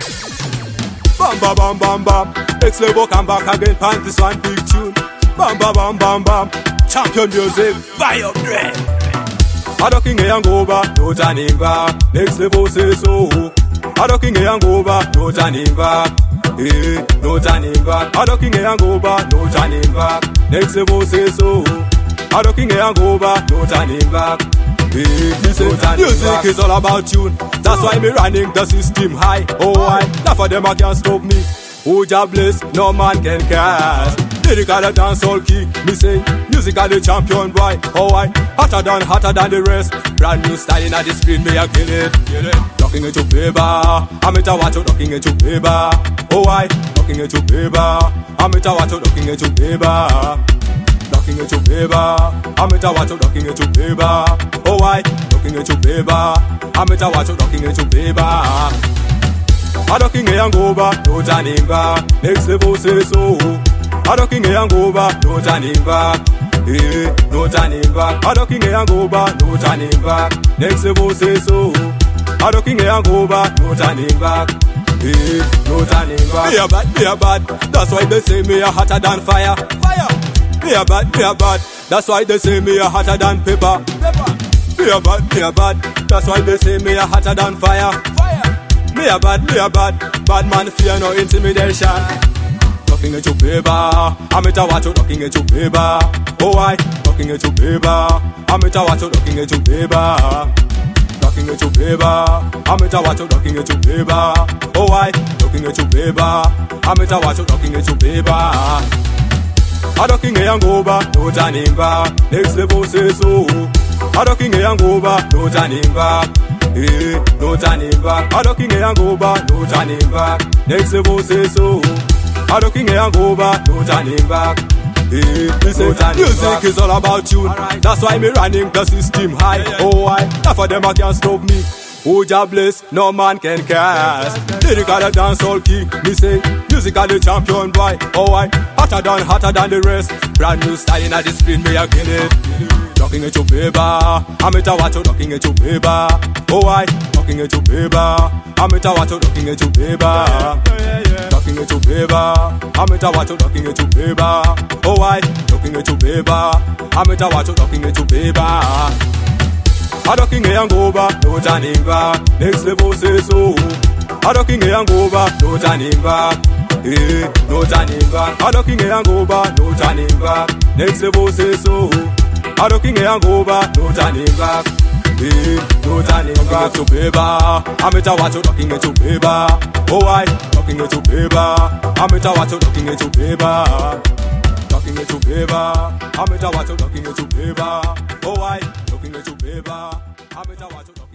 Bam bam bam bam bam. X-Level come back again, pant this one big tune. Bam bam bam bam bam. Champion music, fire dread. Adoking a yangoba, no turning back. X-Level say so. Adoking a yangoba, no turning back. No turning back. Adoking a yangoba, no turning back. X-Level say so. Adoking a yangoba, no turning back. Music is all about tune. That's why me running the system high. Oh, I not for them I can't stop me. Oh, Jah bless, no man can cast. Lyrical the dancehall kick, me say musical the champion boy. Oh, I hotter than the rest. Brand new style in the screen, me I kill it. Talking it to paper, I'm it a watch talking it to paper. Oh, I talking it to paper, I'm it a watch talking it to paper. Talking it to paper, I'm it a watch talking it to paper. Oh, I talking it to paper, I'm it a watch talking it to paper. Adoking a yangoba, no turning back. X-Level say so. Adoking a yangoba, no turning back. No turning back. Adoking a yangoba, no turning back. X-Level say so. Adoking a yangoba, no turning back. No turning back. Me a bad. That's why they say me a hotter than fire. Me a bad. That's why they say me a hotter than pepper. Me a bad. That's why they say me a hotter than fire. Me a bad. Bad man fear no intimidation. Talking it to paper, I'm it a watch talking it to paper. Oh, I talking it to paper, I'm it a watch talking it to paper. Talking it to paper, I'm it a watch talking it to paper. Oh, I talking it to paper, I'm it a watch talking it to paper. Adoking a yangoba, no turning back. X-Level say so. Adoking a yangoba, no turning back. No turning back. Adoking a yangoba, no turning back. X-Level say so. Adoking a yangoba, no turning back. Music is all about tune. That's why me running the system high. Oh, I not for them I can't stop me. Oh, Jah bless, no man can cast. Lyrical the dancehall kick, me say musical the champion boy. Oh, I hotter than the rest. Brand new style in the screen, me a kill it. Talking it to paper, I'm it a watch talking it to paper. Oh, I talking it to paper, I'm it a watch talking it to paper. Talking it to paper, I'm it a watch talking it to paper. Oh, I talking it to paper, I'm it a watch talking it to paper. Adoking a yangoba, no turning back. X-Level say so. Adoking a yangoba, no turning back. No turning back. Adoking a yangoba, no turning back. X-Level say so. Adoking a yangoba, no turning back. No turning back to paper. I'm it a watch talking it to paper. Oh, I talking it to paper. I'm it a watch talking it to paper. Talking it to paper. I'm it a watch talking it to paper. Oh, I talking it to paper. I'm it a watch.